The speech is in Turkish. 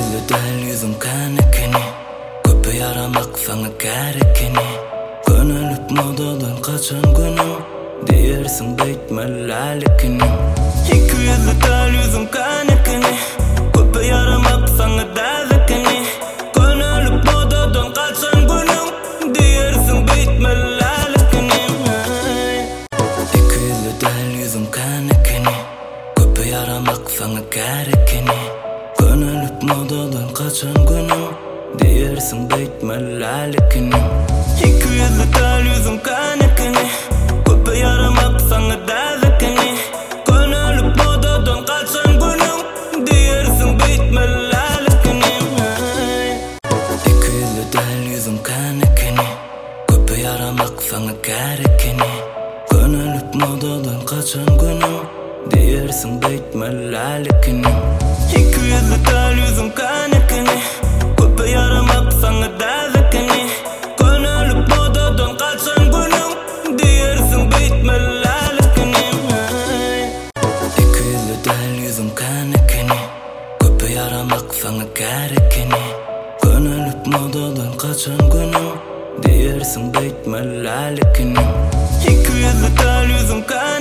yüzlü del yüzüm kanıkını, köpe yaramak sana gerekini. Könülüp modadan kaçan günüm, diyersin beytmellalikini. İki yüzlü del yüzüm kanıkını, köpe yaramak sana gerekini. Könülüp modadan kaçan günüm, diyersin beytmellalikini. İki yüzlü del yüzüm kanıkını, köpe yaramak sana gerekini. Könülüp modadan kaçan günüm, diyersin beytmellalikini. İki yüzlü del yüzüm kanıkını, köpe yaramak sana gerekini. Könülüp modadan kaçan günüm, diyersin beytmellalikini. İki yüzlü del yüzüm kanıkını, köpe yaramak sana gerekini. Könülüp modadan kaçan günüm, diyersin beytmellalikini. İki yüzlü del yüzüm kanıkını, köpe yaramak sana gerekini. Könülüp modadan kaçan günüm, diyersin beytmellalikini. İki yüzlü del yüzüm kanıkını, köpe yaramak sana gerekini. Könülüp modadan kaçan günüm, diyersin beytmellalikini. İki yüzlü del yüzüm kanıkını,